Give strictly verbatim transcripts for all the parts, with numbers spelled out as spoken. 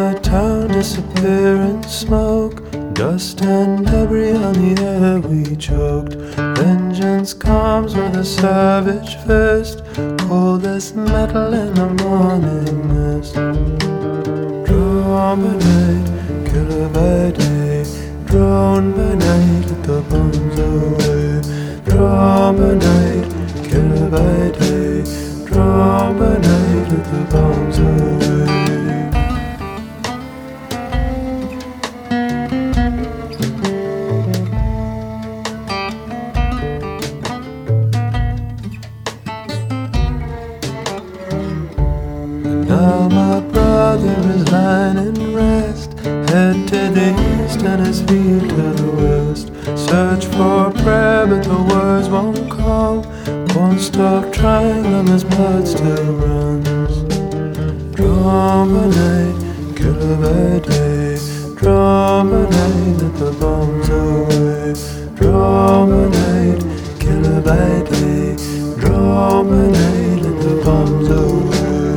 the town disappear in smoke. Dust and debris on the air we choked. Vengeance comes with a savage fist, cold as metal in the morning mist. Drawn by night, killer by day, drawn by night, let the bombs away. Drawn by night, killer by day, drawn by night, let the bombs away. Now my brother is lying in rest, head to the east and his feet to the west. Search for prayer but the words won't come. Won't stop trying them, his blood still runs. Drawn by night, killer by day, drawn by night, let the bombs away. Drawn by night, killer by day, drawn by night, let the bombs away.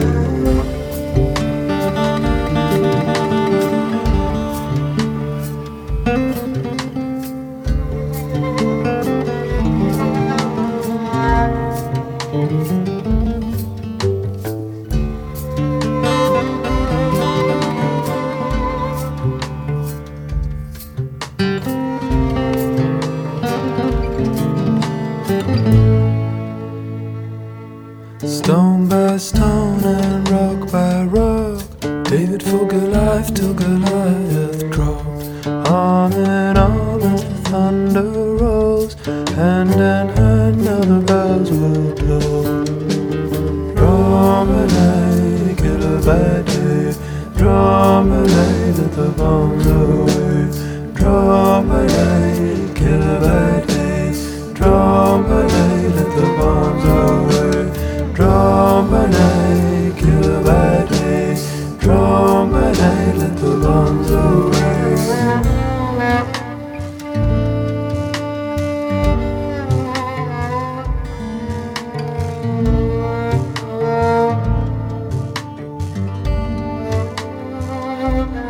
Stone by stone and rock by rock, David fought Goliath till Goliath dropped. Arm in arm as the thunder rolls, hand in hand now the bells will blow. Drawn by night, killer by day, drawn by night, let the bombs away. Drawn by night, killer by day, drawn by night, let the bombs away. Drawn by night, killer by day, drawn by night, let the bombs away. Thank you.